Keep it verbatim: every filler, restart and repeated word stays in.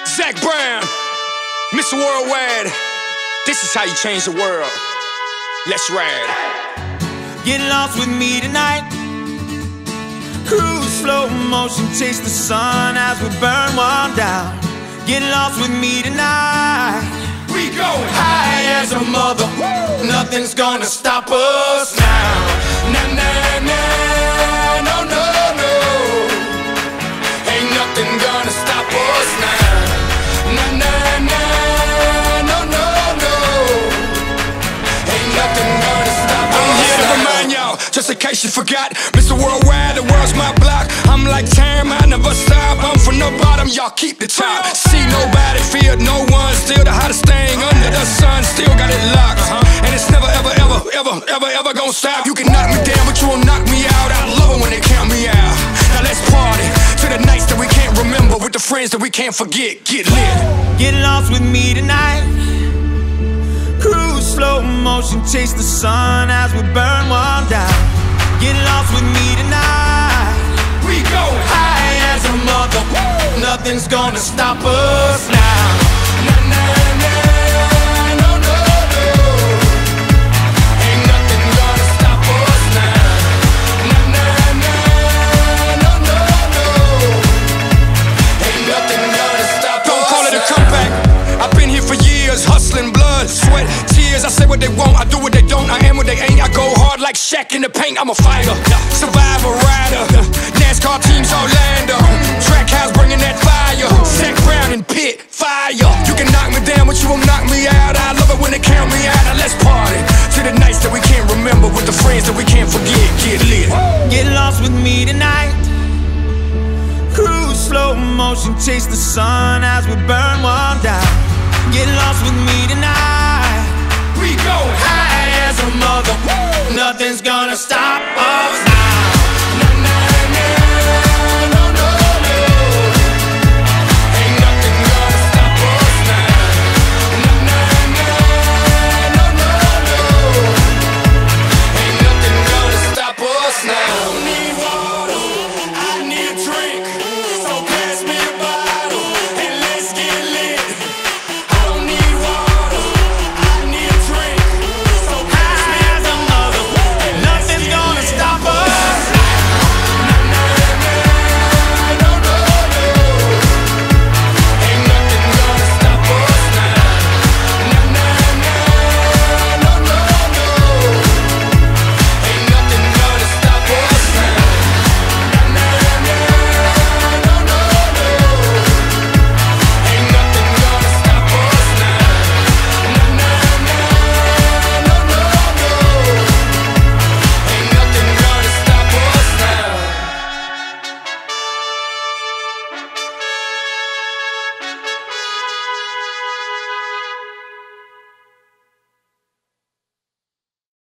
Zach Brown, Mister Worldwide. This is how you change the world. Let's ride. Get lost with me tonight. Cruise slow motion, chase the sun as we burn one down. Get lost with me tonight. We going high as a mother. Woo! Nothing's gonna stop us now. Nah, nah, nah, no, no, no. Ain't nothing gonna stop us now. Nah, nah, nah, no, no, no. Ain't nothing gonna stop us now. I'm here to remind y'all, just in case you forgot, Mister Worldwide, the world's my block. I'm like time, I never stop. I'm from the bottom, y'all keep the top. See nobody, feel no one. Still the hottest thing under the sun. Still got it locked, uh-huh. And it's never, ever, ever, ever, ever, ever gonna stop. You can knock me down, but you won't knock me out. I love it when they count me out. Now let's party to the nights that we can't remember, with the friends that we can't forget. Get lit. Get lost with me tonight. Cruise slow motion, chase the sun as we burn one down. Get lost with me tonight. We go high as a mother. Woo! Nothing's gonna stop us now. Nah, nah, nah, no, no, no. Ain't nothing gonna stop us now. Nah, nah, nah, no, no, no. Ain't nothing gonna stop us now. Don't call it a comeback. I've been here for years, hustling, blood, sweat, tears. I say what they want, I do what they don't. I am what they ain't. I go hard like Shaq in the paint. I'm a fighter, survivor, rider. NASCAR teams Orlando, track house bringing that fire. Zach Brown and Pitt, fire. You can knock me down, but you won't knock me out. I love it when they count me out. Now let's party to the nights that we can't remember, with the friends that we can't forget. Get lit. Get lost with me tonight. Cruise slow motion, chase the sun as we burn one down. Get lost with me tonight. We go high as a mother. Woo! Nothing's gonna stop